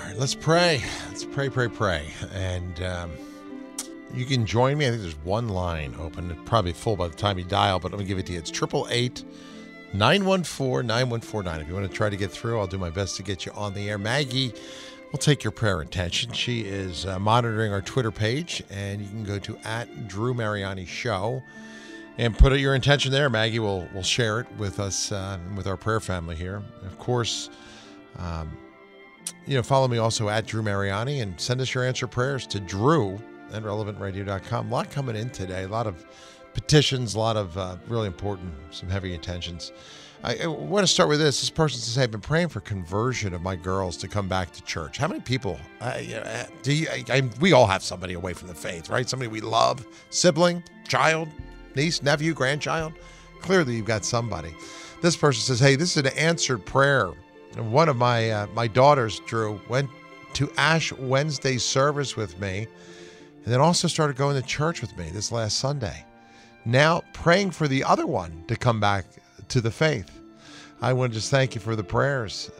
right, let's pray. Let's pray. And you can join me. I think there's one line open. It's probably full by the time you dial, but let me give it to you. It's 888-914-9149. If you want to try to get through, I'll do my best to get you on the air. Maggie will take your prayer intention. She is monitoring our Twitter page, and you can go to @DrewMariani Show and put your intention there. Maggie will share it with us, with our prayer family here. Of course, follow me also Drew Mariani and send us your answer prayers to Drew@relevantradio.com. A lot coming in today. A lot of petitions, a lot of really important, some heavy intentions. I want to start with this. This person says, I've been praying for conversion of my girls to come back to church. How many people, we all have somebody away from the faith, right? Somebody we love, sibling, child, niece, nephew, grandchild. Clearly you've got somebody. This person says, hey, this is an answered prayer. And one of my daughters, Drew, went to Ash Wednesday service with me and then also started going to church with me this last Sunday. Now praying for the other one to come back to the faith. I want to just thank you for the prayers.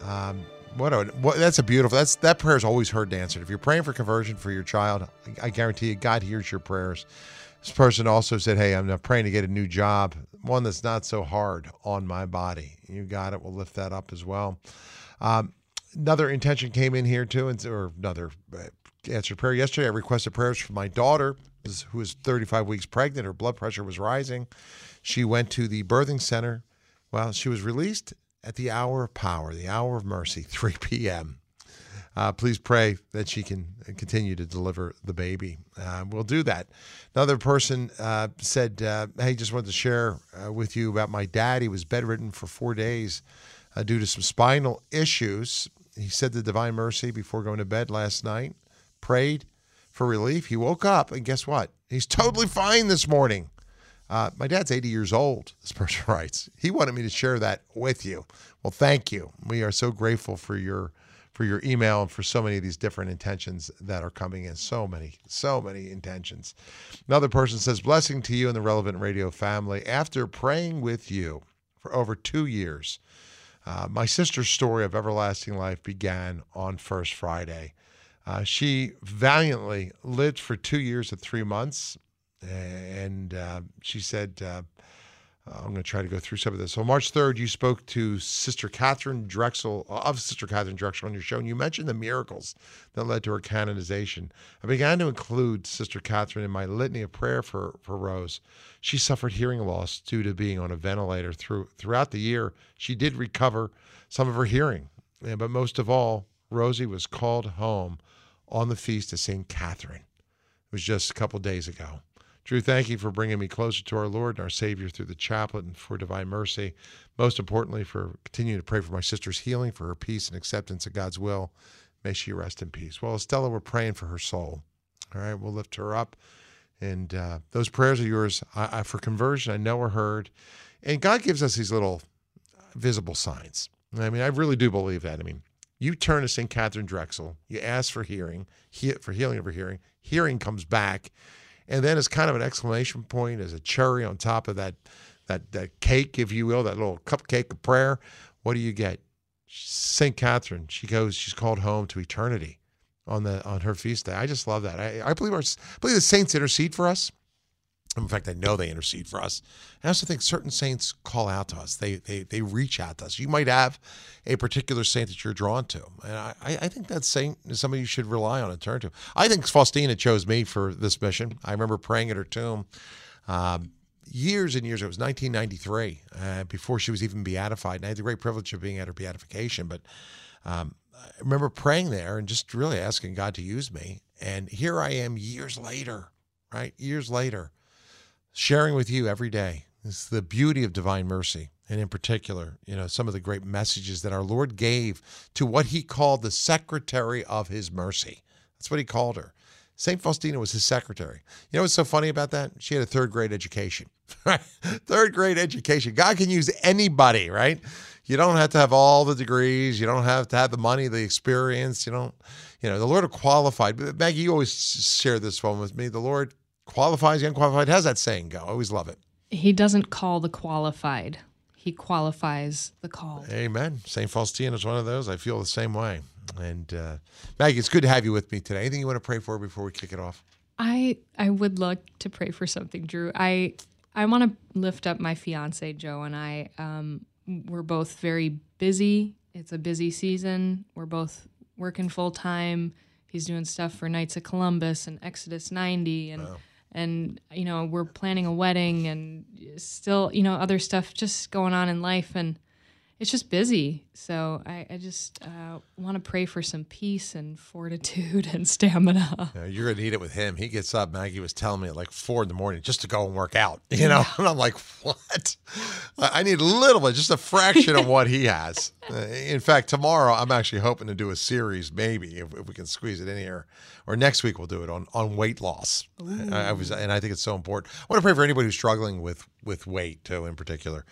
That's a beautiful, that prayer is always heard and answered. If you're praying for conversion for your child, I guarantee you God hears your prayers. This person also said, hey, I'm praying to get a new job, one that's not so hard on my body. You got it. We'll lift that up as well. Another intention came in here too, or another answered prayer. Yesterday, I requested prayers for my daughter, who is 35 weeks pregnant. Her blood pressure was rising. She went to the birthing center. Well, she was released at the hour of power, the hour of mercy, 3 p.m. Please pray that she can continue to deliver the baby. We'll do that. Another person said, hey, just wanted to share with you about my dad. He was bedridden for 4 days due to some spinal issues. He said the Divine Mercy before going to bed last night, prayed for relief. He woke up, and guess what? He's totally fine this morning. My dad's 80 years old, this person writes. He wanted me to share that with you. Well, thank you. We are so grateful for your email and for so many of these different intentions that are coming in. So many intentions. Another person says, blessing to you and the Relevant Radio family. After praying with you for over 2 years, my sister's story of everlasting life began on First Friday. She valiantly lived for 2 years and 3 months. And she said, I'm going to try to go through some of this. So March 3rd, you spoke to Sister Catherine Drexel on your show, and you mentioned the miracles that led to her canonization. I began to include Sister Catherine in my litany of prayer for Rose. She suffered hearing loss due to being on a ventilator. Throughout the year, she did recover some of her hearing. But most of all, Rosie was called home on the feast of St. Catherine. It was just a couple days ago. Drew, thank you for bringing me closer to our Lord and our Savior through the chaplet and for divine mercy. Most importantly, for continuing to pray for my sister's healing, for her peace and acceptance of God's will. May she rest in peace. Well, Estella, we're praying for her soul. All right, we'll lift her up. And those prayers of yours for conversion, I know are heard. And God gives us these little visible signs. I mean, I really do believe that. I mean, you turn to St. Catherine Drexel, you ask for healing of her hearing comes back. And then it's kind of an exclamation point as a cherry on top of that cake, if you will, that little cupcake of prayer. What do you get? St. Catherine, she's called home to eternity on her feast day. I just love that. I believe the saints intercede for us. In fact, I know they intercede for us. I also think certain saints call out to us. They reach out to us. You might have a particular saint that you're drawn to. And I think that saint is somebody you should rely on and turn to. I think Faustina chose me for this mission. I remember praying at her tomb years and years. It was 1993, before she was even beatified. And I had the great privilege of being at her beatification. But I remember praying there and just really asking God to use me. And here I am years later, right? Years later, sharing with you every day. It's the beauty of divine mercy. And in particular, some of the great messages that our Lord gave to what he called the secretary of his mercy. That's what he called her. St. Faustina was his secretary. You know what's so funny about that? She had a third grade education. Third grade education. God can use anybody, right? You don't have to have all the degrees. You don't have to have the money, the experience. The Lord have qualified. Maggie, you always share this one with me. The Lord qualifies the unqualified. How's that saying go? I always love it. He doesn't call the qualified. He qualifies the called. Amen. St. Faustina is one of those. I feel the same way. And Maggie, it's good to have you with me today. Anything you want to pray for before we kick it off? I would like to pray for something, Drew. I want to lift up my fiance, Joe, and I. We're both very busy. It's a busy season. We're both working full time. He's doing stuff for Knights of Columbus and Exodus 90, and Wow. and we're planning a wedding and still other stuff just going on in life, and it's just busy. So I just want to pray for some peace and fortitude and stamina. You're going to need it with him. He gets up, Maggie was telling me at like 4 a.m. just to go and work out, And I'm like, what? I need a little bit, just a fraction of what he has. In fact, tomorrow I'm actually hoping to do a series, maybe, if we can squeeze it in here. Or next week we'll do it on weight loss. And I think it's so important. I want to pray for anybody who's struggling with weight, too, in particular.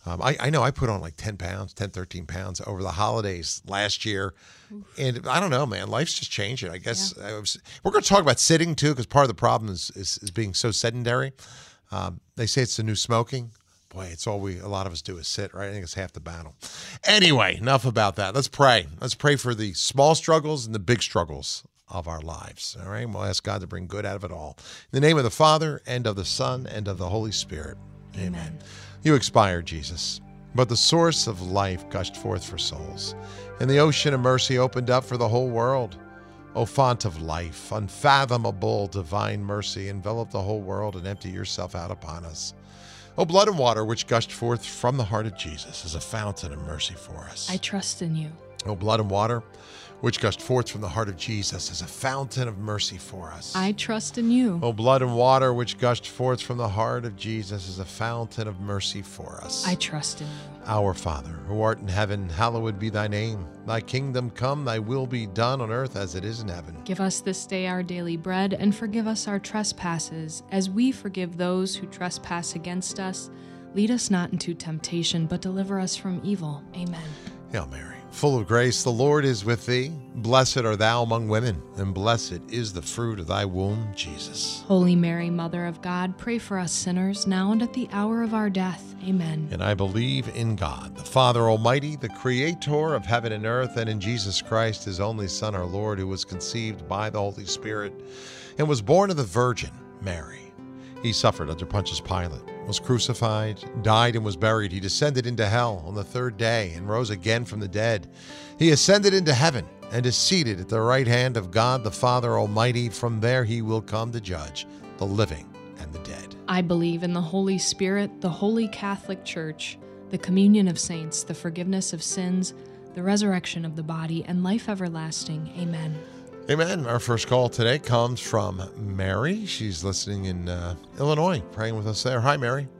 I know I put on like 10 pounds, 10, 13 pounds over the holidays last year. And I don't know, man. Life's just changing. I guess we're going to talk about sitting, too, because part of the problem is being so sedentary. They say it's the new smoking. Boy, it's all a lot of us do is sit, right? I think it's half the battle. Anyway, enough about that. Let's pray. Let's pray for the small struggles and the big struggles of our lives. All right? We'll ask God to bring good out of it all. In the name of the Father, and of the Son, and of the Holy Spirit. Amen. You expired, Jesus, but the source of life gushed forth for souls, and the ocean of mercy opened up for the whole world. O font of life, unfathomable divine mercy, envelop the whole world and empty yourself out upon us. O blood and water which gushed forth from the heart of Jesus is a fountain of mercy for us. I trust in you. O blood and water which gushed forth from the heart of Jesus is a fountain of mercy for us. I trust in you. O blood and water which gushed forth from the heart of Jesus is a fountain of mercy for us. I trust in you. Our Father, who art in heaven, hallowed be thy name. Thy kingdom come, thy will be done on earth as it is in heaven. Give us this day our daily bread, and forgive us our trespasses, as we forgive those who trespass against us. Lead us not into temptation, but deliver us from evil. Amen. Hail Mary, full of grace, the Lord is with thee. Blessed art thou among women, and blessed is the fruit of thy womb, Jesus. Holy Mary, Mother of God, pray for us sinners, now and at the hour of our death. Amen. And I believe in God, the Father Almighty, the Creator of heaven and earth, and in Jesus Christ, his only Son, our Lord, who was conceived by the Holy Spirit, and was born of the Virgin Mary. He suffered under Pontius Pilate, was crucified, died, and was buried. He descended into hell on the third day and rose again from the dead. He ascended into heaven and is seated at the right hand of God the Father Almighty. From there he will come to judge the living and the dead. I believe in the Holy Spirit, the Holy Catholic Church, the communion of saints, the forgiveness of sins, the resurrection of the body, and life everlasting. Amen. Amen. Our first call today comes from Mary. She's listening in Illinois, praying with us there. Hi, Mary.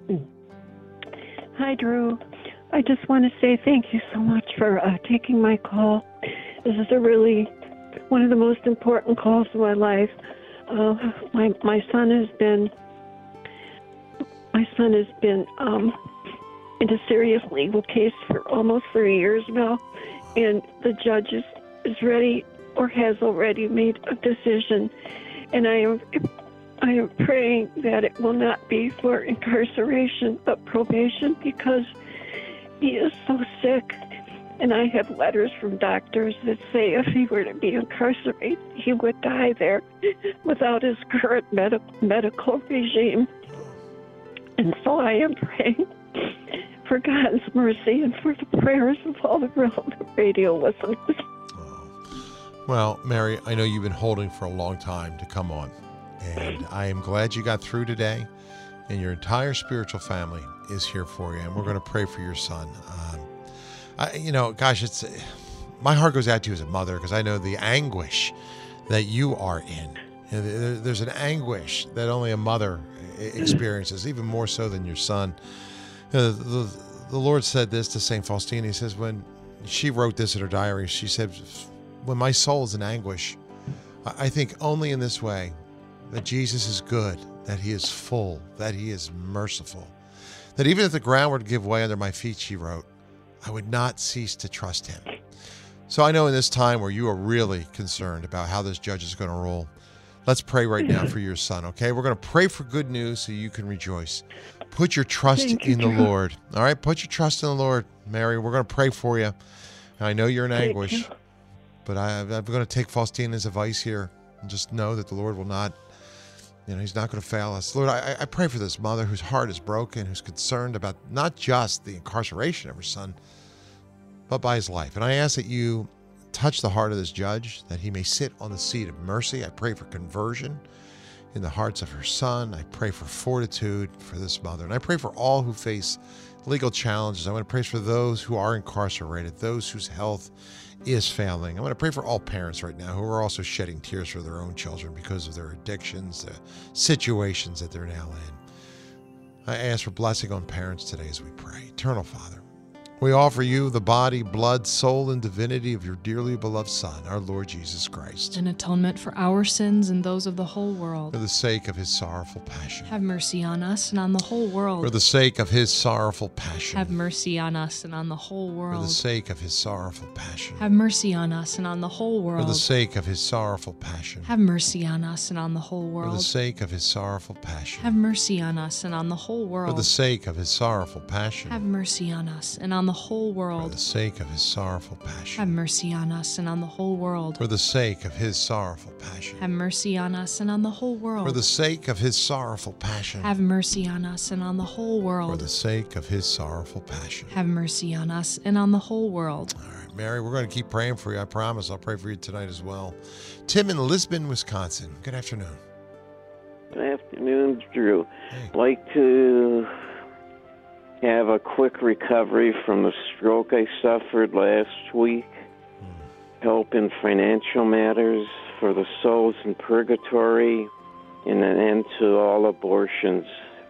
Hi, Drew. I just want to say thank you so much for taking my call. This is one of the most important calls of my life. My son has been in a serious legal case for almost 3 years now, and the judge is ready or has already made a decision, and I am praying that it will not be for incarceration but probation, because he is so sick, and I have letters from doctors that say if he were to be incarcerated, he would die there without his current medical regime. And so I am praying for God's mercy and for the prayers of all the radio listeners. Well, Mary, I know you've been holding for a long time to come on, and I am glad you got through today, and your entire spiritual family is here for you, and we're going to pray for your son. It's my heart goes out to you as a mother, because I know the anguish that you are in. There's an anguish that only a mother experiences, even more so than your son. The Lord said this to St. Faustina. He says, when she wrote this in her diary, she said, when my soul is in anguish, I think only in this way, that Jesus is good, that he is full, that he is merciful, that even if the ground were to give way under my feet, she wrote, I would not cease to trust him. So I know in this time where you are really concerned about how this judge is going to rule, let's pray right now for your son, okay? We're going to pray for good news so you can rejoice. Put your trust in the Lord, all right? Put your trust in the Lord, Mary. We're going to pray for you. I know you're in anguish, But I'm going to take Faustina's advice here and just know that the Lord will not, He's not going to fail us. Lord, I pray for this mother whose heart is broken, who's concerned about not just the incarceration of her son, but by his life. And I ask that you touch the heart of this judge, that he may sit on the seat of mercy. I pray for conversion in the hearts of her son. I pray for fortitude for this mother. And I pray for all who face legal challenges. I want to pray for those who are incarcerated, those whose health is failing. I want to pray for all parents right now who are also shedding tears for their own children because of their addictions, the situations that they're now in. I ask for blessing on parents today as we pray. Eternal Father, we offer you the body, blood, soul, and divinity of your dearly beloved Son, our Lord Jesus Christ. An atonement for our sins and those of the whole world. For the sake of his sorrowful passion. Have mercy on us and on the whole world. For the sake of his sorrowful passion. Have mercy on us and on the whole world. For the sake of his sorrowful passion. Have mercy on us and on the whole world. For the sake of his sorrowful passion. Have mercy on us and on the whole world. For the sake of his sorrowful passion. Have mercy on us and on the whole world. For the sake of his sorrowful passion. Have mercy on us and on the whole world. For the sake of his sorrowful passion. Have mercy on us and on the whole world. For the sake of his sorrowful passion. Have mercy on us and on the whole world. For the sake of his sorrowful passion. Have mercy on us and on the whole world. For the sake of his sorrowful passion. Have mercy on us and on the whole world. All right, Mary, we're going to keep praying for you. I promise. I'll pray for you tonight as well. Tim in Lisbon, Wisconsin. Good afternoon. Good afternoon, Drew. Hey. I'd like to have a quick recovery from the stroke I suffered last week. Help in financial matters for the souls in purgatory, and an end to all abortions.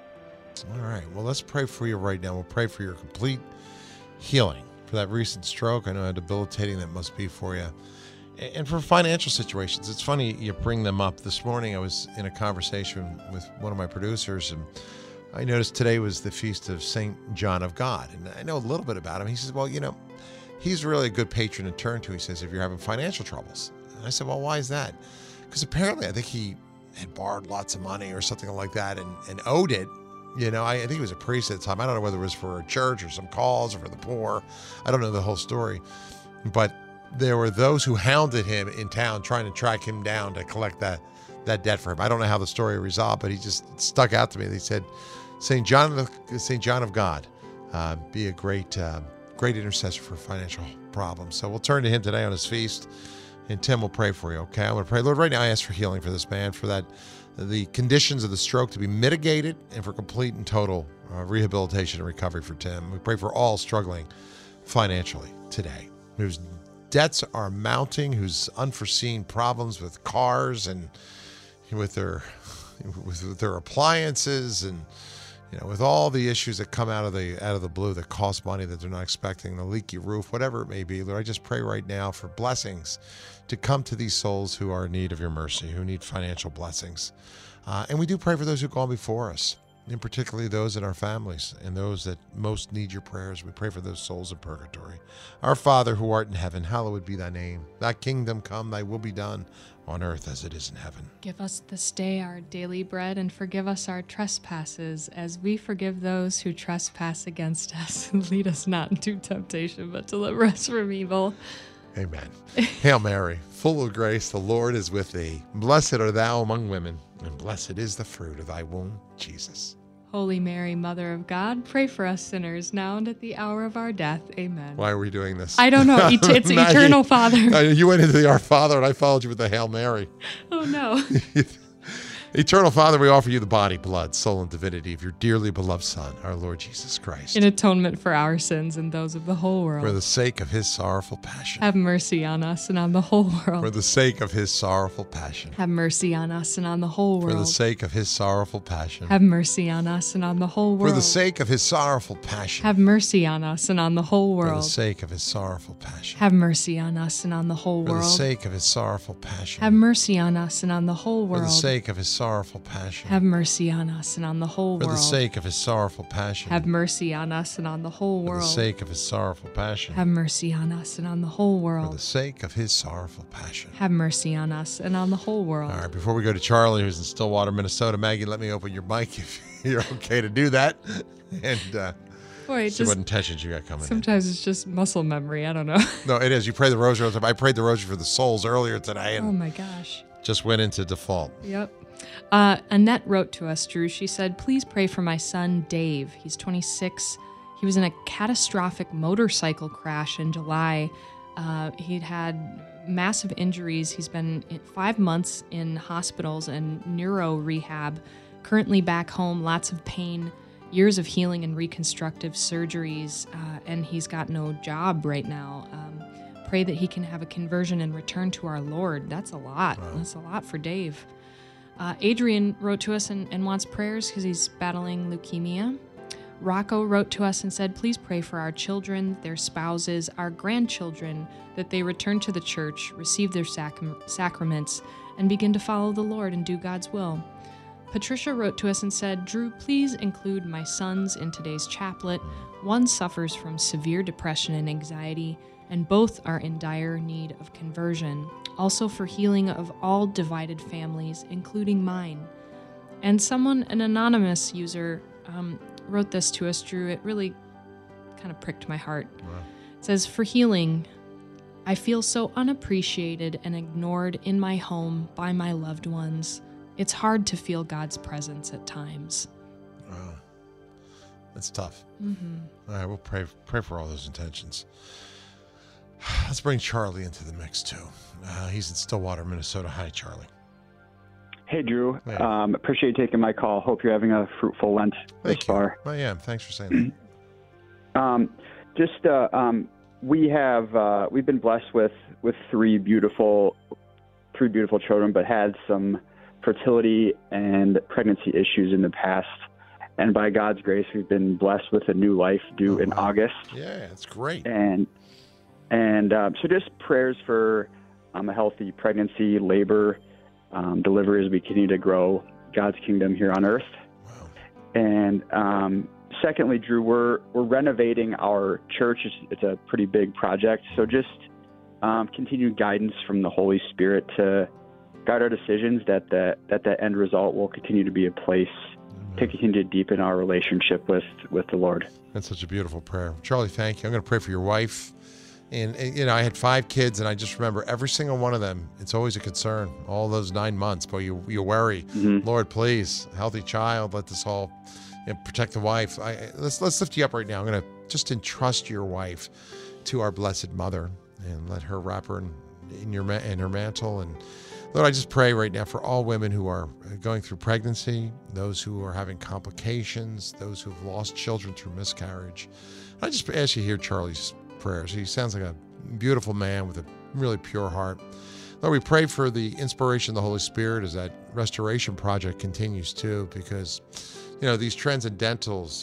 All right. Well, let's pray for you right now. We'll pray for your complete healing for that recent stroke. I know how debilitating that must be for you. And for financial situations. It's funny you bring them up. This morning I was in a conversation with one of my producers, and I noticed today was the feast of St. John of God. And I know a little bit about him. He says, well, he's really a good patron to turn to. He says, if you're having financial troubles. And I said, well, why is that? Because apparently I think he had borrowed lots of money or something like that and owed it. I think he was a priest at the time. I don't know whether it was for a church or some cause or for the poor. I don't know the whole story. But there were those who hounded him in town trying to track him down to collect that debt for him. I don't know how the story resolved, but he just stuck out to me. They said, St. John of God, be a great intercessor for financial problems. So we'll turn to him today on his feast, and Tim will pray for you, okay? I'm going to pray. Lord, right now I ask for healing for this man, for the conditions of the stroke to be mitigated, and for complete and total rehabilitation and recovery for Tim. We pray for all struggling financially today, whose debts are mounting, whose unforeseen problems with cars and with their appliances and with all the issues that come out of the blue that cost money that they're not expecting, the leaky roof, whatever it may be. Lord, I just pray right now for blessings to come to these souls who are in need of your mercy, who need financial blessings. And we do pray for those who've gone before us, and particularly those in our families and those that most need your prayers. We pray for those souls in purgatory. Our Father who art in heaven, hallowed be thy name. Thy kingdom come, thy will be done on earth as it is in heaven. Give us this day our daily bread, and forgive us our trespasses, as we forgive those who trespass against us. And lead us not into temptation, but deliver us from evil. Amen. Hail Mary, full of grace, the Lord is with thee. Blessed art thou among women, and blessed is the fruit of thy womb, Jesus. Holy Mary, Mother of God, pray for us sinners, now and at the hour of our death. Amen. Why are we doing this? I don't know. It's Eternal Father. You went into the Our Father, and I followed you with the Hail Mary. Oh, no. Eternal Father, we offer you the body, blood, soul, and divinity of your dearly beloved Son, our Lord Jesus Christ. In atonement for our sins and those of the whole world. For the sake of his sorrowful passion. Have mercy on us and on the whole world. For the sake of his sorrowful passion. Have mercy on us and on the whole world. For the sake of his sorrowful passion. Have mercy on us and on the whole world. For the sake of his sorrowful passion. Have mercy on us and on the whole world. For the sake of his sorrowful passion. Have mercy on us and on the whole world. For the sake of his sorrowful passion. Have mercy on us and on the whole world. For the sake of his sorrowful passion. Have mercy on us and on the whole world. For the sake of his sorrowful passion. Have mercy on us and on the whole world. For the sake of his sorrowful passion. Have mercy on us and on the whole world. For the sake of his sorrowful passion. Have mercy on us and on the whole world. All right, before we go to Charlie, who's in Stillwater, Minnesota, Maggie, let me open your mic if you're okay to do that. And Boy, See what intentions you got coming in. sometimes it's just muscle memory. I don't know. No, it is. You pray the rosary all the time. I prayed the rosary for the souls earlier today Oh and my gosh. just went into default. Yep. Annette wrote to us, Drew. She said, please pray for my son, Dave. He's 26. He was in a catastrophic motorcycle crash in July. He'd had massive injuries. He's been 5 months in hospitals and neuro rehab. Currently back home, lots of pain, years of healing and reconstructive surgeries, and he's got no job right now. Pray that he can have a conversion and return to our Lord. That's a lot. Wow. That's a lot for Dave. Adrian wrote to us and wants prayers because he's battling leukemia. Rocco wrote to us and said, please pray for our children, their spouses, our grandchildren, that they return to the church, receive their sacraments, and begin to follow the Lord and do God's will. Patricia wrote to us and said, Drew, please include my sons in today's chaplet. One suffers from severe depression and anxiety, and both are in dire need of conversion. Also for healing of all divided families, including mine. And an anonymous user, wrote this to us, Drew. It really kind of pricked my heart. Wow. It says, for healing, I feel so unappreciated and ignored in my home by my loved ones. It's hard to feel God's presence at times. Wow. That's tough. Mm-hmm. All right, we'll pray for all those intentions. Let's bring Charlie into the mix, too. He's in Stillwater, Minnesota. Hi, Charlie. Hey, Drew. Hey. Appreciate you taking my call. Hope you're having a fruitful Lent thus far. I am. Thanks for saying that. We've been blessed with three beautiful children, but had some fertility and pregnancy issues in the past. And by God's grace, we've been blessed with a new life due in August. Yeah, it's great. And so just prayers for a healthy pregnancy, labor, delivery as we continue to grow God's kingdom here on earth. Wow. And secondly, Drew, we're renovating our church. It's a pretty big project. So just continued guidance from the Holy Spirit to guide our decisions, that the end result will continue to be a place to continue to deepen our relationship with the Lord. That's such a beautiful prayer. Charlie, thank you. I'm going to pray for your wife. And, I had 5 kids, and I just remember every single one of them, it's always a concern, all those 9 months. But you worry, Lord, please, healthy child, let this all protect the wife. Let's lift you up right now. I'm going to just entrust your wife to our Blessed Mother and let her wrap her in her mantle. And Lord, I just pray right now for all women who are going through pregnancy, those who are having complications, those who have lost children through miscarriage. I just ask you to hear Charlie's prayers. He sounds like a beautiful man with a really pure heart. Lord, we pray for the inspiration of the Holy Spirit as that restoration project continues too, because these transcendentals,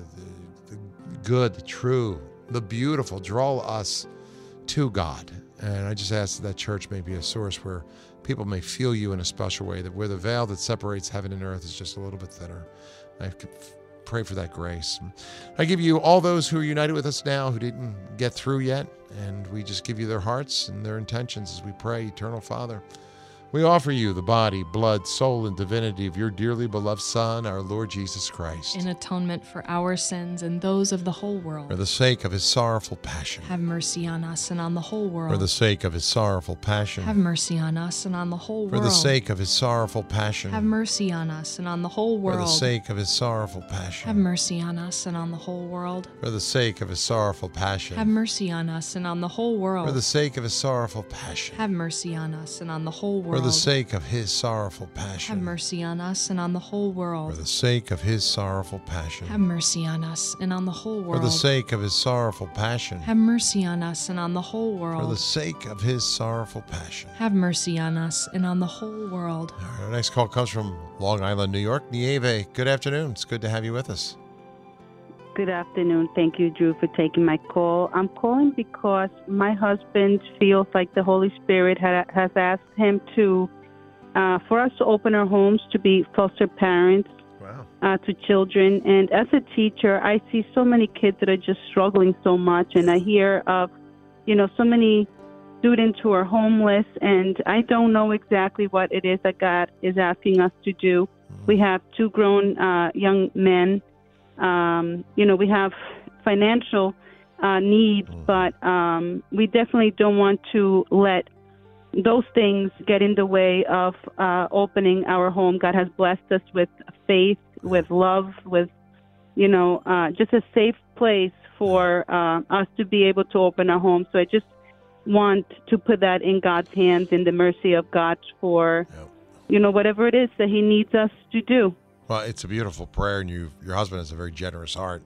the good, the true, the beautiful draw us to God. And I just ask that church may be a source where people may feel you in a special way, that where the veil that separates heaven and earth is just a little bit thinner. I pray for that grace. I give you all those who are united with us now who didn't get through yet, and we just give you their hearts and their intentions as we pray. Eternal Father, we offer you the body, blood, soul, and divinity of your dearly beloved Son, our Lord Jesus Christ. In atonement for our sins and those of the whole world. For the sake of his sorrowful passion. Have mercy on us and on the whole world. For the sake of his sorrowful passion. Have mercy on us and on the whole world. For the sake of his sorrowful passion. Have mercy on us and on the whole world. For the sake of his sorrowful passion. Have mercy on us and on the whole world. For the sake of his sorrowful passion. Have mercy on us and on the whole world. For the sake of his sorrowful passion. Have mercy on us and on the whole world. For the sake of his sorrowful passion. Have mercy on us and on the whole world. For the sake of his sorrowful passion. Have mercy on us and on the whole world. For the sake of his sorrowful passion. Have mercy on us and on the whole world. For the sake of his sorrowful passion. Have mercy on us and on the whole world. All right, our next call comes from Long Island, New York. Nieve, good afternoon. It's good to have you with us. Good afternoon. Thank you, Drew, for taking my call. I'm calling because my husband feels like the Holy Spirit has asked him for us to open our homes to be foster parents. Wow. To children. And as a teacher, I see so many kids that are just struggling so much. And I hear of, so many students who are homeless. And I don't know exactly what it is that God is asking us to do. We have 2 grown young men. We have financial needs, but we definitely don't want to let those things get in the way of opening our home. God has blessed us with faith, with love, with, just a safe place for us to be able to open a home. So I just want to put that in God's hands, in the mercy of God for, whatever it is that he needs us to do. Well, it's a beautiful prayer, and your husband has a very generous heart.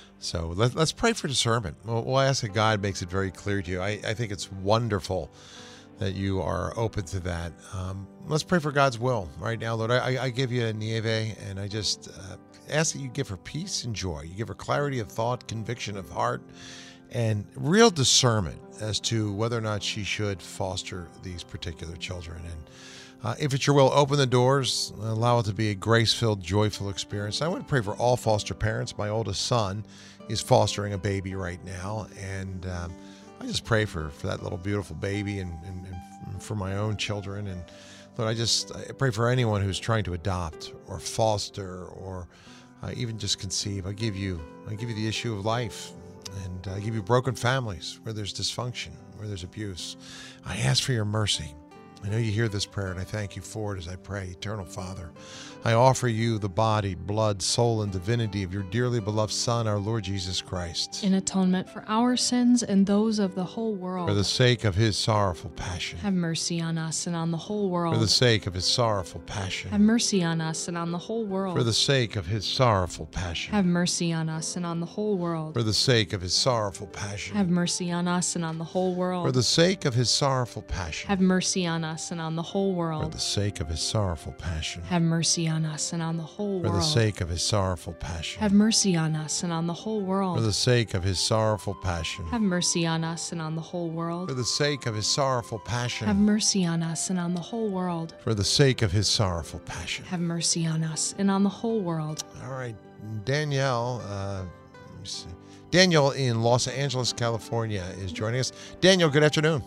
So let's pray for discernment. We'll ask that God makes it very clear to you. I think it's wonderful that you are open to that. Let's pray for God's will right now, Lord. I give you Nieve, and I just ask that you give her peace and joy. You give her clarity of thought, conviction of heart, and real discernment as to whether or not she should foster these particular children. And if it's your will, open the doors, allow it to be a grace-filled, joyful experience. I want to pray for all foster parents. My oldest son is fostering a baby right now, and I just pray for that little beautiful baby and for my own children. And Lord, I pray for anyone who's trying to adopt or foster or even just conceive. I give you the issue of life, and I give you broken families where there's dysfunction, where there's abuse. I ask for your mercy. I know you hear this prayer, and I thank you for it as I pray. Eternal Father, I offer you the body, blood, soul, and divinity of your dearly beloved Son, our Lord Jesus Christ, in atonement for our sins and those of the whole world. For the sake of his sorrowful passion. Have mercy on us and on the whole world. For the sake of his sorrowful passion. Have mercy on us and on the whole world. For the sake of his sorrowful passion. Have mercy on us and on the whole world. For the sake of his sorrowful passion. Have mercy on us and on the whole world. For the sake of his sorrowful passion. Have mercy on us and on the whole world. For the sake of his sorrowful passion. Have mercy on us and on the whole world. For the sake of his sorrowful passion. Have mercy on us and on the whole world. For the sake of his sorrowful passion. Have mercy on us and on the whole world. For the sake of his sorrowful passion. Have mercy on us and on the whole world. For the sake of his sorrowful passion. Have mercy on us and on the whole world. All right, Danielle. Let me see. Daniel in Los Angeles, California is joining us. Daniel, good afternoon.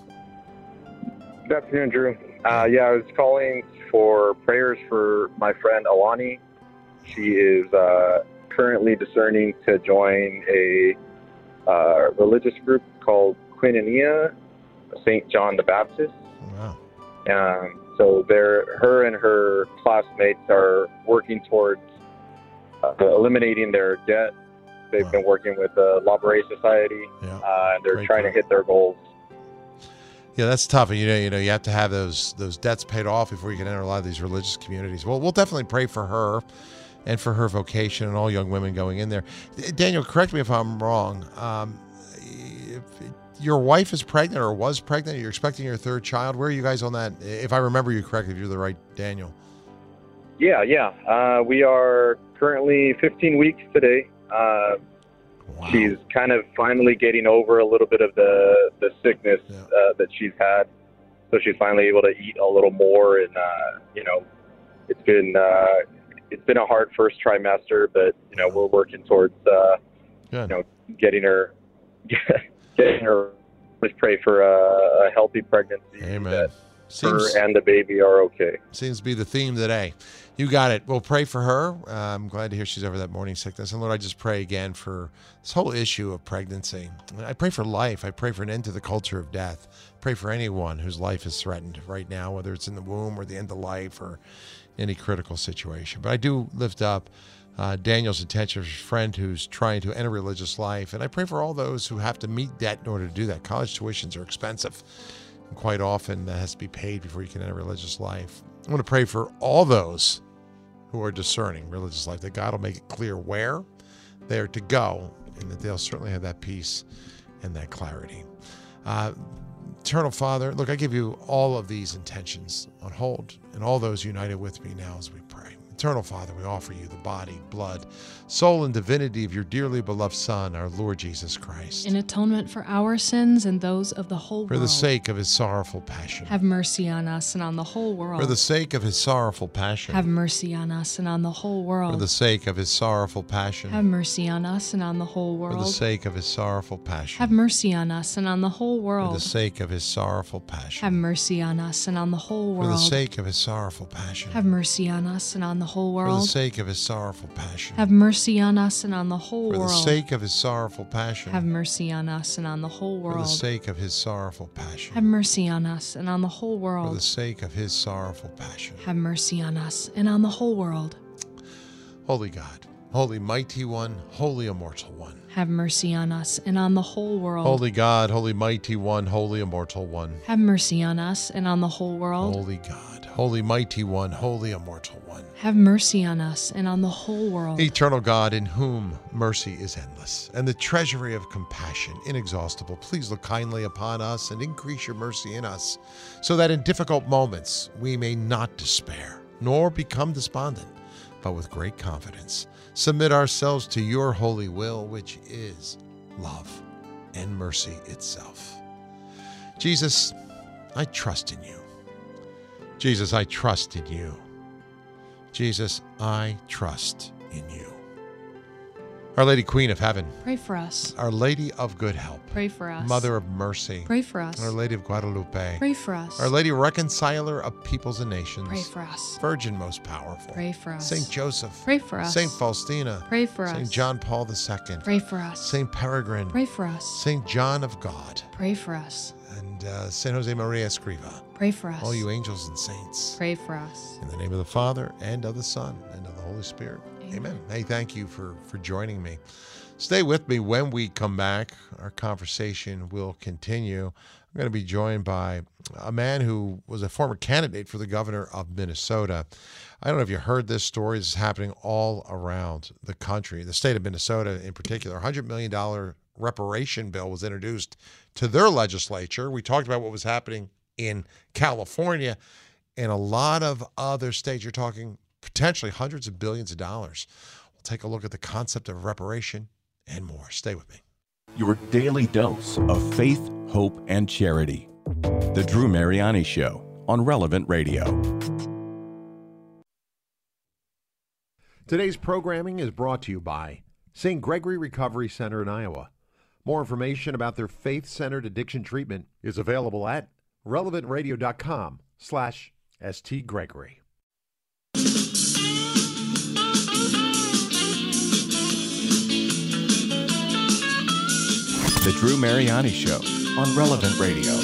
Good afternoon, Drew. I was calling for prayers for my friend Alani. She is currently discerning to join a religious group called Koinonia, St. John the Baptist. Wow. So her and her classmates are working towards eliminating their debt. They've been working with the La Brea Society, and they're trying to hit their goals. Yeah, that's tough. And you have to have those debts paid off before you can enter a lot of these religious communities. Well, we'll definitely pray for her and for her vocation and all young women going in there. Daniel, correct me if I'm wrong. If your wife is pregnant or was pregnant, you're expecting your third child. Where are you guys on that? If I remember you correctly, if you're the right Daniel. Yeah. We are currently 15 weeks today. Wow. She's kind of finally getting over a little bit of the sickness that she's had. So she's finally able to eat a little more. And, it's been a hard first trimester, but, we're working towards, getting her, let's pray for a healthy pregnancy. Amen. That her and the baby are okay. Seems to be the theme today. You got it. We'll pray for her. I'm glad to hear she's over that morning sickness. And Lord, I just pray again for this whole issue of pregnancy. I pray for life. I pray for an end to the culture of death. I pray for anyone whose life is threatened right now, whether it's in the womb or the end of life or any critical situation. But I do lift up Daniel's intention of his friend who's trying to enter religious life. And I pray for all those who have to meet debt in order to do that. College tuitions are expensive. And quite often that has to be paid before you can enter religious life. I want to pray for all those who are discerning religious life, that God will make it clear where they are to go and that they'll certainly have that peace and that clarity. Eternal Father, look, I give you all of these intentions on hold and all those united with me now as we pray. Eternal Father, we offer you the body, blood, soul, and divinity of your dearly beloved Son, our Lord Jesus Christ. In atonement for our sins and those of the whole world. For the sake of his sorrowful passion. Have mercy on us and on the whole world. For the sake of his sorrowful passion. Have mercy on us and on the whole world. For the sake of his sorrowful passion. Have mercy on us and on the whole world. For the sake of his sorrowful passion. Have mercy on us and on the whole world. For the sake of his sorrowful passion. Have mercy on us and on the whole world. For world. For the sake of his sorrowful passion. Have mercy on us and on the whole For the world. sake of his sorrowful passion. Have mercy on us and on the whole For world. the sake of his sorrowful passion. Have mercy on us and on the whole For the world. sake of his sorrowful passion. Have mercy on us and on the whole For the world. sake of his sorrowful passion. Have mercy on us and on the whole world. Holy God, holy mighty one, holy immortal one. Have mercy on us and on the whole world. Holy God, holy mighty one, holy immortal one. Have mercy on us and on the whole world. Holy God, holy mighty one, holy immortal one. Have mercy on us and on the whole world. Eternal God, in whom mercy is endless, and the treasury of compassion inexhaustible, please look kindly upon us and increase your mercy in us, so that in difficult moments we may not despair, nor become despondent, but with great confidence submit ourselves to your holy will, which is love and mercy itself. Jesus, I trust in you. Jesus, I trust in you. Jesus, I trust in you. Our Lady Queen of Heaven, Pray for us. Our Lady of Good Help, Pray for us. Mother of Mercy, Pray for us. Our Lady of Guadalupe, Pray for us. Our Lady Reconciler of Peoples and Nations, Pray for us. Virgin Most Powerful, Pray for us. Saint Joseph, Pray for us. Saint Faustina, Pray for us. Saint John Paul II, Pray for us. Saint Peregrine, Pray for us. Saint John of God, Pray for us. and Saint Jose Maria Escriva, Pray for us. all you angels and saints. Pray for us. In the name of the Father, and of the Son, and of the Holy Spirit. Amen. Hey, thank you for joining me. Stay with me. When we come back, our conversation will continue. I'm going to be joined by a man who was a former candidate for the governor of Minnesota. I don't know if you heard this story. This is happening all around the country. The state of Minnesota in particular, $100 million reparation bill was introduced to their legislature. We talked about what was happening in California and a lot of other states. You're talking potentially hundreds of billions of dollars. We'll take a look at the concept of reparation and more. Stay with me. Your daily dose of faith, hope, and charity. The Drew Mariani Show on Relevant Radio. Today's programming is brought to you by St. Gregory Recovery Center in Iowa. More information about their faith-centered addiction treatment is available at relevantradio.com/St. Gregory. The Drew Mariani Show on Relevant Radio.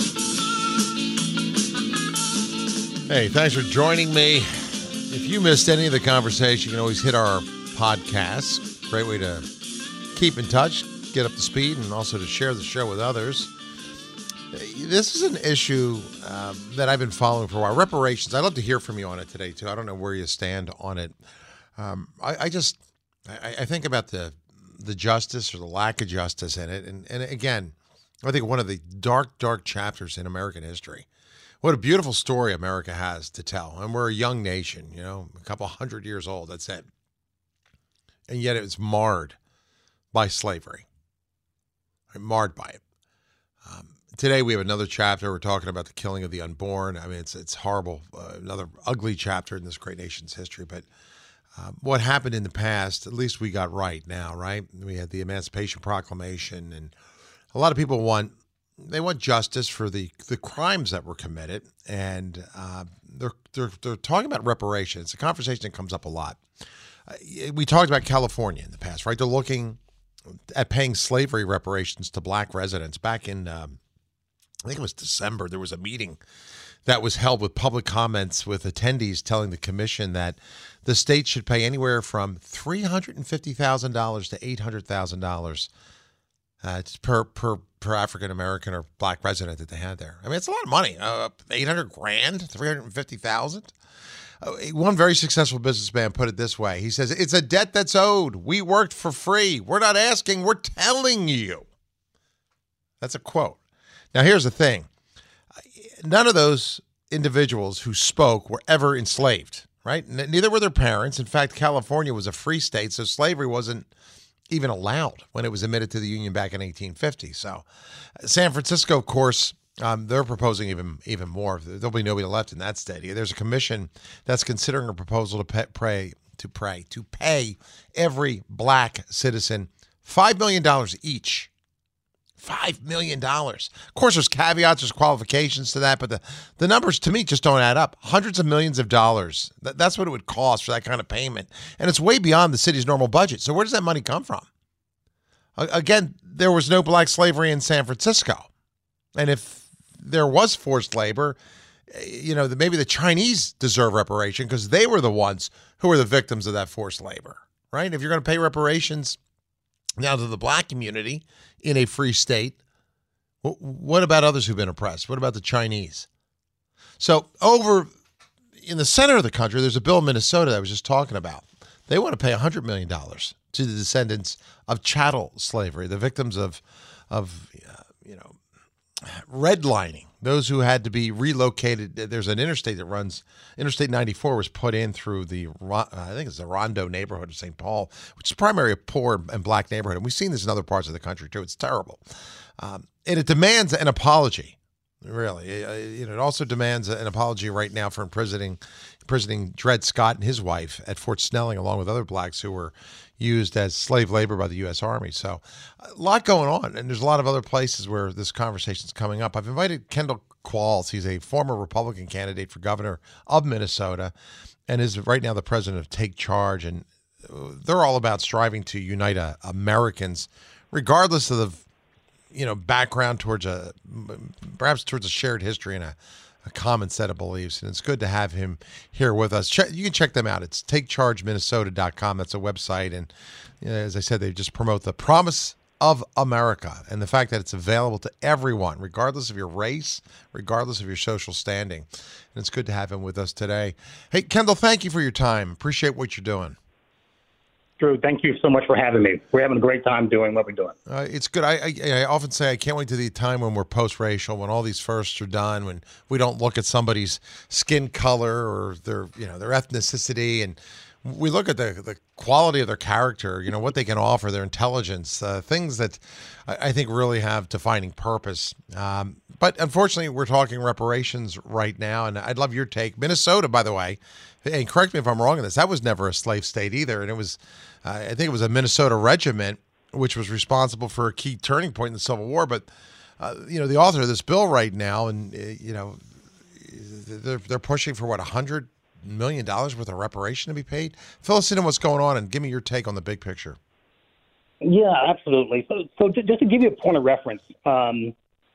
Hey, thanks for joining me. If you missed any of the conversation, you can always hit our podcast. Great way to keep in touch, get up to speed, and also to share the show with others. This is an issue that I've been following for a while. Reparations. I'd love to hear from you on it today, too. I don't know where you stand on it. I think about the justice or the lack of justice in it. And again, I think one of the dark chapters in American history. What a beautiful story America has to tell. And we're a young nation, a couple 100 years old. That's it. And yet it was marred by slavery. Marred by it. Today we have another chapter. We're talking about the killing of the unborn. I mean, it's horrible. Another ugly chapter in this great nation's history. But what happened in the past, at least we got right now, right? We had the Emancipation Proclamation, and a lot of people want justice for the crimes that were committed, and they're talking about reparations. It's a conversation that comes up a lot. We talked about California in the past, right? They're looking at paying slavery reparations to black residents. Back in, I think it was December, there was a meeting that was held with public comments with attendees telling the commission that the state should pay anywhere from $350,000 to $800,000 per African American or black resident that they had there. I mean, it's a lot of money. $800,000, $350,000. One very successful businessman put it this way. He says, "It's a debt that's owed. We worked for free. We're not asking. We're telling you." That's a quote. Now, here's the thing. None of those individuals who spoke were ever enslaved, right? Neither were their parents. In fact, California was a free state, so slavery wasn't even allowed when it was admitted to the Union back in 1850. So San Francisco, of course, they're proposing even more. There'll be nobody left in that state. There's a commission that's considering a proposal to pay every black citizen $5 million each $5 million. Of course, there's caveats, there's qualifications to that, but the numbers to me just don't add up. Hundreds of millions of dollars. That's what it would cost for that kind of payment. And it's way beyond the city's normal budget. So where does that money come from? Again, there was no black slavery in San Francisco. And if there was forced labor, maybe the Chinese deserve reparation because they were the ones who were the victims of that forced labor, right? If you're going to pay reparations now to the black community in a free state, what about others who've been oppressed? What about the Chinese? So over in the center of the country, there's a bill in Minnesota that I was just talking about. They want to pay $100 million to the descendants of chattel slavery, the victims of redlining, those who had to be relocated. There's an interstate that runs, Interstate 94 was put in through I think it's the Rondo neighborhood of St. Paul, which is primarily a poor and black neighborhood. And we've seen this in other parts of the country too. It's terrible. And it demands an apology, really. It also demands an apology right now for imprisoning Dred Scott and his wife at Fort Snelling, along with other blacks who were used as slave labor by the U.S. Army. So a lot going on, and there's a lot of other places where this conversation is coming up. I've invited Kendall Qualls. He's a former Republican candidate for governor of Minnesota and is right now the president of Take Charge. And they're all about striving to unite Americans, regardless of the background perhaps towards a shared history and a common set of beliefs. And it's good to have him here with us. You can check them out. It's takechargeminnesota.com. That's a website. And as I said, they just promote the promise of America and the fact that it's available to everyone, regardless of your race, regardless of your social standing. And it's good to have him with us today. Hey, Kendall, thank you for your time. Appreciate what you're doing. Drew, thank you so much for having me. We're having a great time doing what we're doing. It's good. I often say I can't wait to the time when we're post-racial, when all these firsts are done, when we don't look at somebody's skin color or their ethnicity, and we look at the quality of their character, what they can offer, their intelligence, things that I think really have defining purpose. But unfortunately, we're talking reparations right now, and I'd love your take. Minnesota, by the way, and correct me if I'm wrong on this, that was never a slave state either, and it was, I think it was a Minnesota regiment which was responsible for a key turning point in the Civil War. But the author of this bill right now, and they're pushing for $100 million worth of reparation to be paid. Fill us in on what's going on and give me your take on the big picture. Yeah, absolutely. So just to give you a point of reference, in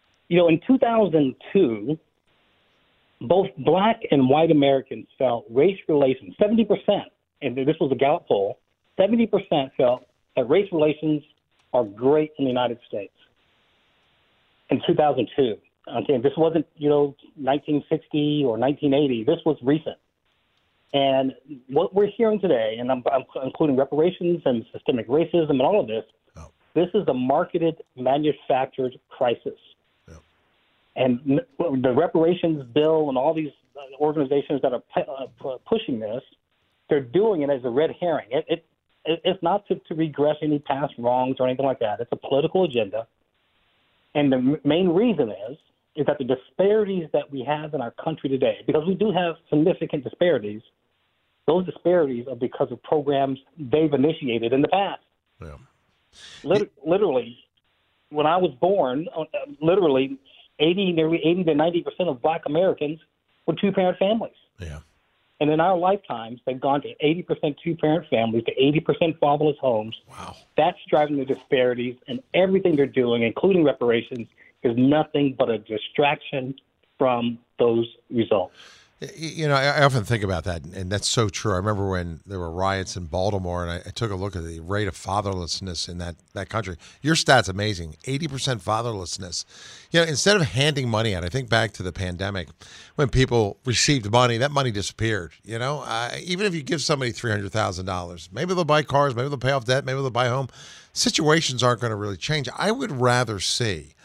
2002, both black and white Americans felt race relations, 70%, and this was a Gallup poll, 70% felt that race relations are great in the United States in 2002. Okay, this wasn't, 1960 or 1980. This was recent. And what we're hearing today, and I'm including reparations and systemic racism and all of this, this is a marketed, manufactured crisis. Yeah. And the reparations bill and all these organizations that are pushing this, they're doing it as a red herring. It's not to regress any past wrongs or anything like that. It's a political agenda. And the main reason is that the disparities that we have in our country today, because we do have significant disparities, those disparities are because of programs they've initiated in the past. Yeah. Literally, when I was born, nearly 80 to 90% of black Americans were two-parent families. Yeah. And in our lifetimes, they've gone to 80% two-parent families, to 80% fatherless homes. Wow. That's driving the disparities, and everything they're doing, including reparations, is nothing but a distraction from those results. I often think about that, and that's so true. I remember when there were riots in Baltimore, and I took a look at the rate of fatherlessness in that country. Your stat's amazing, 80% fatherlessness. Instead of handing money out, I think back to the pandemic, when people received money, that money disappeared. Even if you give somebody $300,000, maybe they'll buy cars, maybe they'll pay off debt, maybe they'll buy a home. Situations aren't going to really change. I would rather see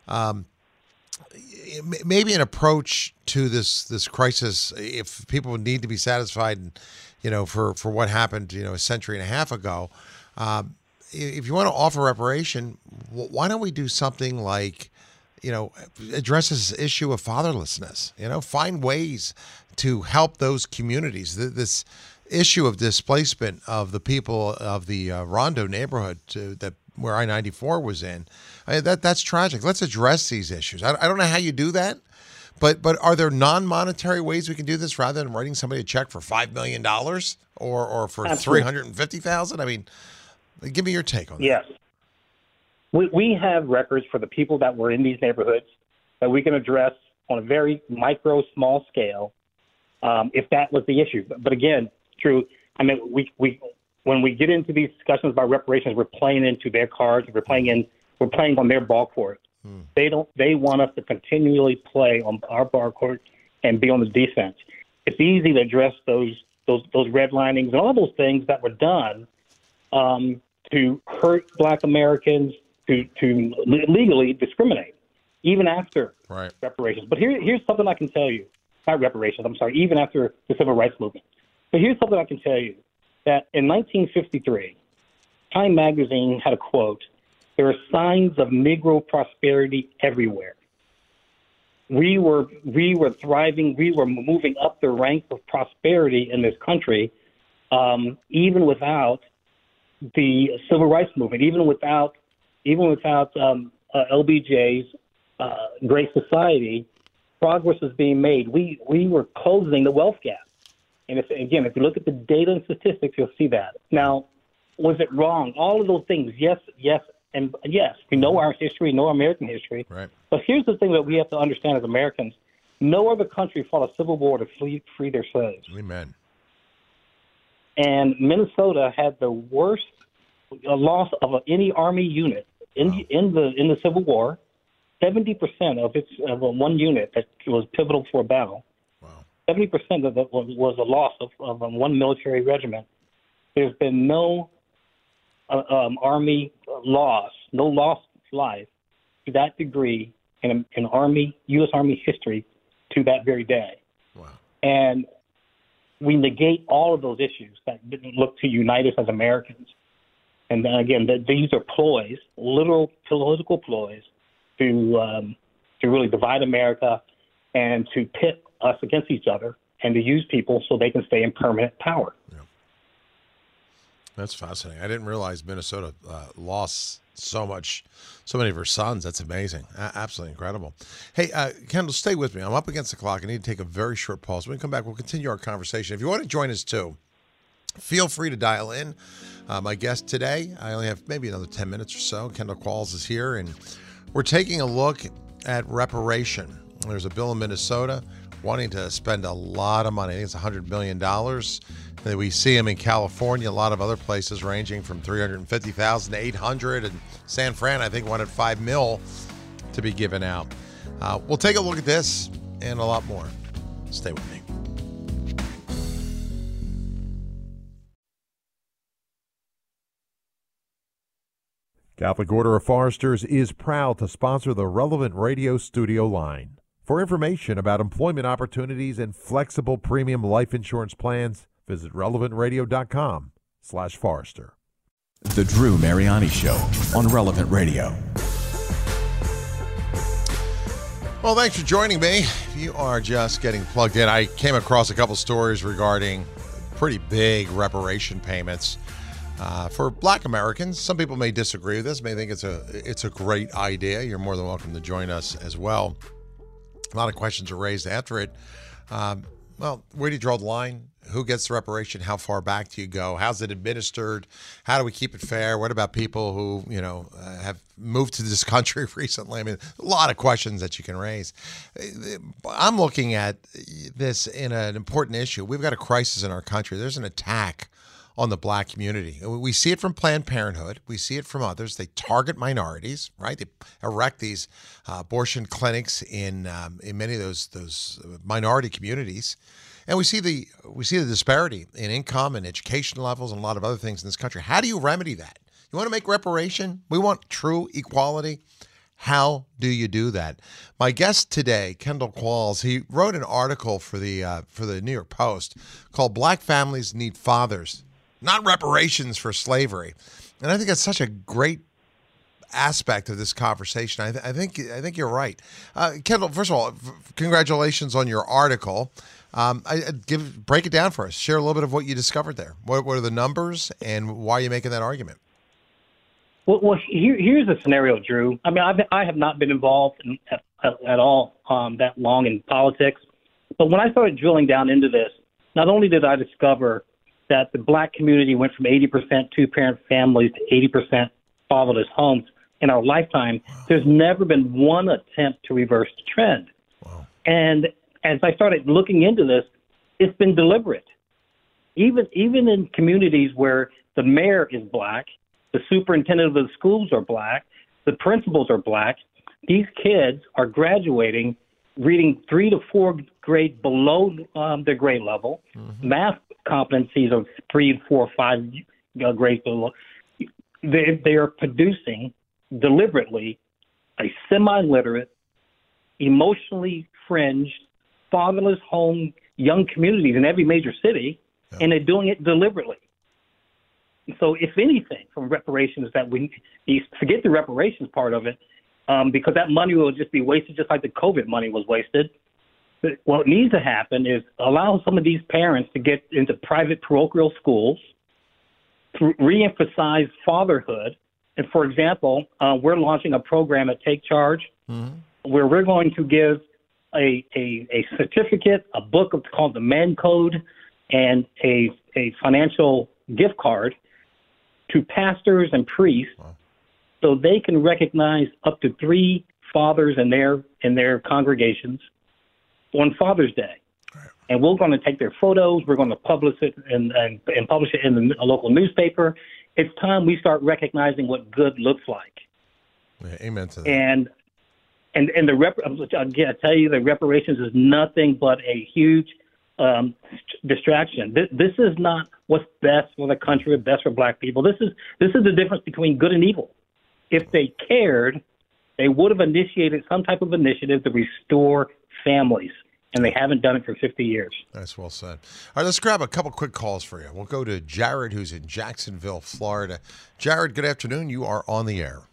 maybe an approach to this crisis, if people need to be satisfied, for what happened, a century and a half ago. If you want to offer reparation, why don't we do something like, address this issue of fatherlessness? Find ways to help those communities. This issue of displacement of the people of the Rondo neighborhood that where I-94 was in. That's tragic. Let's address these issues. I don't know how you do that, but are there non-monetary ways we can do this rather than writing somebody a check for $5 million or for $350,000? I mean, give me your take on that. Yes. We have records for the people that were in these neighborhoods that we can address on a very micro, small scale, if that was the issue. But again, Drew, I mean, we when we get into these discussions about reparations, we're playing into their cards. We're playing on their ball court. They want us to continually play on our ball court and be on the defense. It's easy to address those redlinings and all those things that were done to hurt Black Americans, to legally discriminate, even after reparations. But here's something I can tell you. Not reparations, I'm sorry, even after the Civil Rights Movement. But here's something I can tell you, that in 1953, Time magazine had a quote, "There are signs of Negro prosperity everywhere." We were thriving. We were moving up the ranks of prosperity in this country, even without the Civil Rights Movement, even without LBJ's Great Society. Progress was being made. We were closing the wealth gap. And if you look at the data and statistics, you'll see that. Now, was it wrong? All of those things, yes, and yes. We know our history, know our American history. Right. But here's the thing that we have to understand as Americans. No other country fought a civil war to free their slaves. Amen. And Minnesota had the worst loss of any Army unit in the Civil War. 70% of one unit that was pivotal for a battle. 70% of that was a loss of one military regiment. There's been no Army loss, no lost life to that degree in U.S. Army history to that very day. Wow. And we negate all of those issues that didn't look to unite us as Americans. And then again, these are ploys, literal political ploys, to really divide America and to pit us against each other and to use people so they can stay in permanent power. Yeah. That's fascinating. I didn't realize Minnesota lost so many of her sons. That's amazing. Absolutely incredible. Hey, Kendall, stay with me. I'm up against the clock. I need to take a very short pause. When we come back, we'll continue our conversation. If you want to join us too, feel free to dial in. My guest today, I only have maybe another 10 minutes or so. Kendall Qualls is here, and we're taking a look at reparation. There's a bill in Minnesota wanting to spend a lot of money. I think it's $100 million. And we see them in California, a lot of other places ranging from $350,000 to $800,000. And San Fran, I think, wanted $5 million to be given out. We'll take a look at this and a lot more. Stay with me. Catholic Order of Foresters is proud to sponsor the Relevant Radio studio line. For information about employment opportunities and flexible premium life insurance plans, visit relevantradio.com/Forester. The Drew Mariani Show on Relevant Radio. Well, thanks for joining me. If you are just getting plugged in, I came across a couple stories regarding pretty big reparation payments for Black Americans. Some people may disagree with this, may think it's a great idea. You're more than welcome to join us as well. A lot of questions are raised after it. Well, where do you draw the line? Who gets the reparation? How far back do you go? How's it administered? How do we keep it fair? What about people who, have moved to this country recently? I mean, a lot of questions that you can raise. I'm looking at this in an important issue. We've got a crisis in our country. There's an attack on the Black community. We see it from Planned Parenthood. We see it from others. They target minorities, right? They erect these abortion clinics in many of those minority communities, and we see the disparity in income and education levels and a lot of other things in this country. How do you remedy that? You want to make reparation? We want true equality. How do you do that? My guest today, Kendall Qualls, he wrote an article for the New York Post called "Black Families Need Fathers, Not Reparations for Slavery," and I think that's such a great aspect of this conversation. I think you're right, Kendall. First of all, congratulations on your article. Break it down for us. Share a little bit of what you discovered there. What are the numbers, and why are you making that argument? Well, here's a scenario, Drew. I mean, I have not been involved at all that long in politics, but when I started drilling down into this, not only did I discover that the black community went from 80% two-parent families to 80% fatherless homes in our lifetime, there's never been one attempt to reverse the trend. Wow. And as I started looking into this, it's been deliberate. Even in communities where the mayor is black, the superintendent of the schools are black, the principals are black, these kids are graduating reading 3 to 4 grade below their grade level. Mm-hmm. Math competencies are 3, 4, 5 grades below. They are producing deliberately a semi-literate, emotionally fringed, fatherless home young communities in every major city, and they're doing it deliberately. So if anything from reparations that we forget the reparations part of it, because that money will just be wasted just like the COVID money was wasted. What needs to happen is allow some of these parents to get into private parochial schools, to reemphasize fatherhood. And for example, we're launching a program at Take Charge where we're going to give a certificate, a book called the Man Code, and a financial gift card to pastors and priests so they can recognize up to 3 fathers in their congregations on Father's Day. Right. And we're going to take their photos, we're going to publish it and publish it in a local newspaper. It's time we start recognizing what good looks like. Yeah, amen to that. And again, I tell you, the reparations is nothing but a huge distraction. This is not what's best for the country or best for black people. This is the difference between good and evil. If they cared, they would have initiated some type of initiative to restore families, and they haven't done it for 50 years. That's well said. All right, let's grab a couple quick calls for you. We'll go to Jared, who's in Jacksonville, Florida. Jared, good afternoon. You are on the air.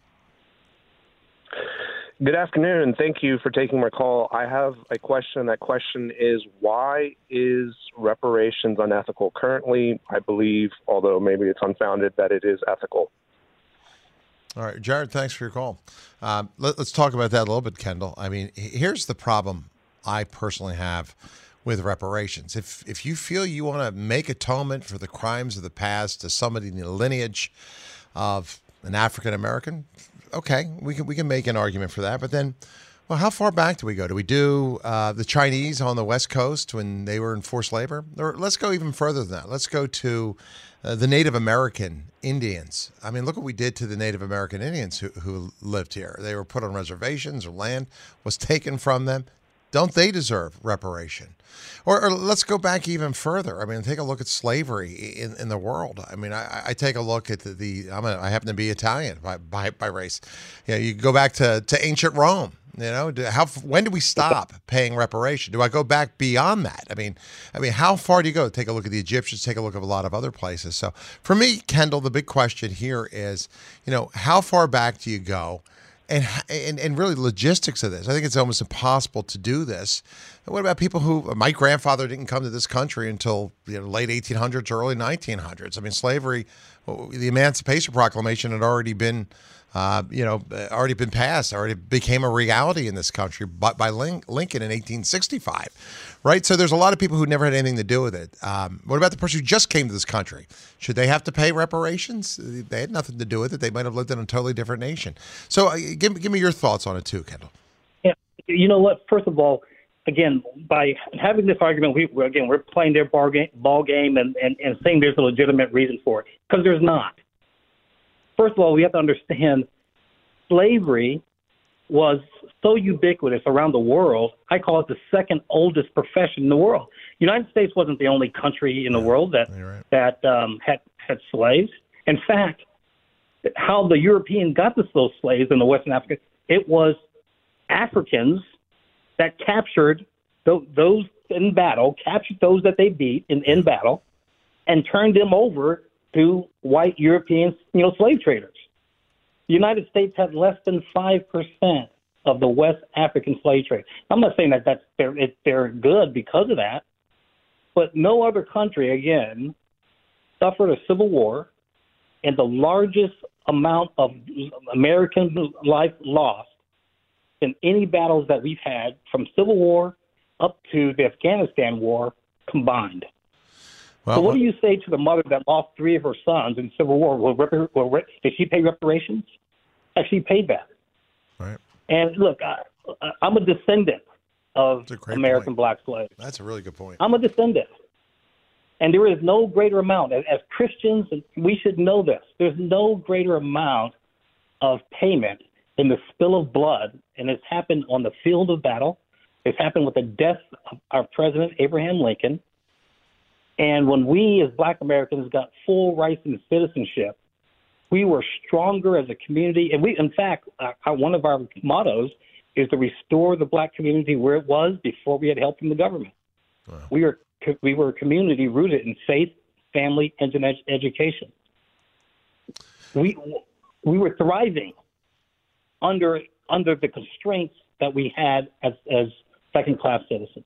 Good afternoon, and thank you for taking my call. I have a question. That question is, why is reparations unethical? Currently, I believe, although maybe it's unfounded, that it is ethical. All right, Jared, thanks for your call. Let's talk about that a little bit, Kendall. I mean, here's the problem I personally have with reparations. If you feel you want to make atonement for the crimes of the past to somebody in the lineage of an African American, okay, we can make an argument for that. But then, well, how far back do we go? Do we do the Chinese on the West Coast when they were in forced labor? Or let's go even further than that. Let's go to the Native American Indians. I mean, look what we did to the Native American Indians who lived here. They were put on reservations, or land was taken from them. Don't they deserve reparation? Or let's go back even further. I mean, take a look at slavery in the world. I mean, I take a look at I happen to be Italian by race. You know, you go back to ancient Rome. You know, when do we stop paying reparation? Do I go back beyond that? I mean, how far do you go? Take a look at the Egyptians. Take a look at a lot of other places. So, for me, Kendall, the big question here is, you know, how far back do you go? And really logistics of this. I think it's almost impossible to do this. What about people who, my grandfather didn't come to this country until late 1800s, early 1900s. I mean, slavery, the Emancipation Proclamation had already been, already been passed, already became a reality in this country by Lincoln in 1865, right? So there's a lot of people who never had anything to do with it. What about the person who just came to this country? Should they have to pay reparations? They had nothing to do with it. They might have lived in a totally different nation. So give me your thoughts on it too, Kendall. Yeah, you know what? First of all, again, by having this argument, we're playing their ball game and saying there's a legitimate reason for it, because there's not. First of all, we have to understand slavery was so ubiquitous around the world. I call it the second oldest profession in the world. The United States wasn't the only country in the world that had slaves. In fact, how the European got those slaves in the Western Africa, it was Africans that captured those in battle, captured those that they beat in battle, and turned them over to white European, slave traders. The United States had less than 5% of the West African slave trade. I'm not saying that they're good because of that, but no other country, again, suffered a civil war, and the largest amount of American life lost in any battles that we've had from Civil War up to the Afghanistan war combined. Well, so what do you say to the mother that lost 3 of her sons in Civil War? Did she pay reparations? She paid that. Right. And look, I'm a descendant of American black slaves. That's a really good point. I'm a descendant. And there is no greater amount. As Christians, we should know this. There's no greater amount of payment than the spill of blood, and it's happened on the field of battle. It's happened with the death of our president, Abraham Lincoln. And when we as black Americans got full rights and citizenship, we were stronger as a community. And we, in fact, one of our mottos is to restore the black community where it was before we had help from the government. Wow. We were a community rooted in faith, family, and education. We were thriving under the constraints that we had as second-class citizens.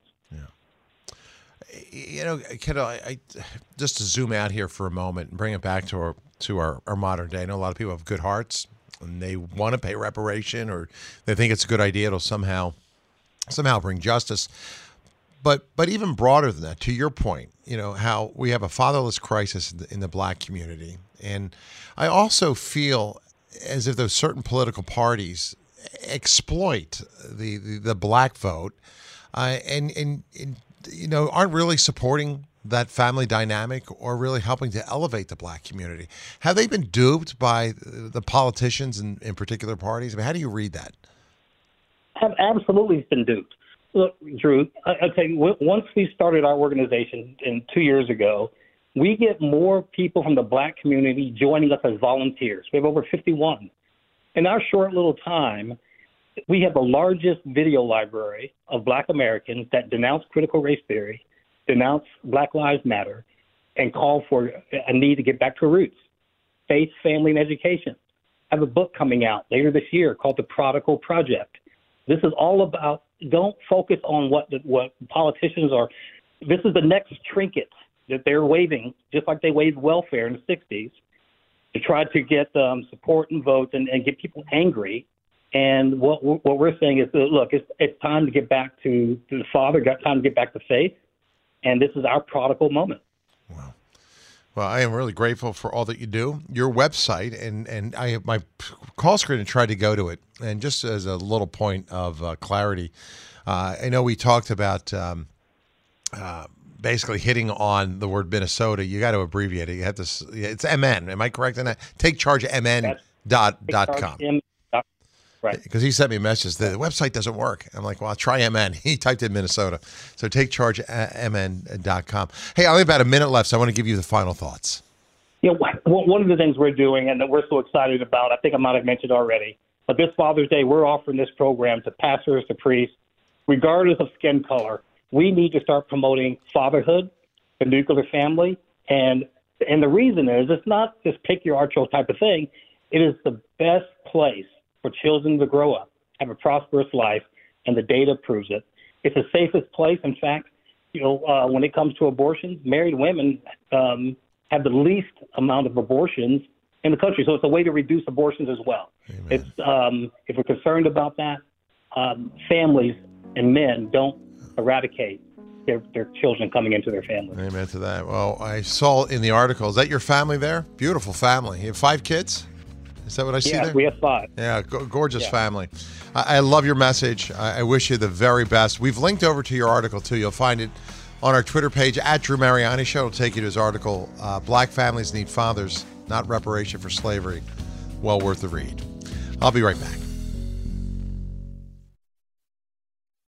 You know, Kendall, I just to zoom out here for a moment and bring it back to our modern day. I know a lot of people have good hearts and they want to pay reparation, or they think it's a good idea. It'll somehow bring justice. But even broader than that, to your point, you know, how we have a fatherless crisis in the black community. And I also feel as if those certain political parties exploit the black vote and you know, aren't really supporting that family dynamic or really helping to elevate the black community. Have they been duped by the politicians in particular parties? I mean, how do you read that? Have absolutely been duped. Look, Drew, I'll tell you, once we started our organization 2 years ago, we get more people from the black community joining us as volunteers. We have over 51. In our short little time, we have the largest video library of black Americans that denounce critical race theory, denounce Black Lives Matter, and call for a need to get back to roots, faith, family, and education. I have a book coming out later this year called The Prodigal Project. This is all about, don't focus on what politicians are. This is the next trinket that they're waving, just like they waved welfare in the 60s, to try to get support and votes and get people angry. And what we're saying is, look, it's time to get back to the Father, got time to get back to faith, and this is our prodigal moment. Wow. Well, I am really grateful for all that you do. Your website, and I have my call screen and tried to go to it. And just as a little point of clarity, I know we talked about basically hitting on the word Minnesota. You got to abbreviate it. You have to. It's MN. Am I correct in that? TakeChargeMN.com. Right. Because he sent me a message. The website doesn't work. I'm like, well, I'll try MN. He typed in Minnesota. So TakeChargeMN.com. Hey, I only have about a minute left, so I want to give you the final thoughts. You know, one of the things we're doing and that we're so excited about, I think I might have mentioned already, but this Father's Day, we're offering this program to pastors, to priests, regardless of skin color. We need to start promoting fatherhood, the nuclear family, and the reason is it's not just pick your archer type of thing. It is the best place for children to grow up, have a prosperous life, and the data proves it. It's the safest place. In fact, you know, when it comes to abortions, married women have the least amount of abortions in the country. So it's a way to reduce abortions as well. Amen. It's if we're concerned about that, families and men don't eradicate their children coming into their family. Amen to that. Well, I saw in the article, is that your family there? Beautiful family. You have 5 kids? Is that what I see there? Yeah, we have 5. Yeah, gorgeous family. I love your message. I wish you the very best. We've linked over to your article, too. You'll find it on our Twitter page, @Drew Mariani Show. It'll take you to his article, Black Families Need Fathers, Not Reparation for Slavery. Well worth the read. I'll be right back.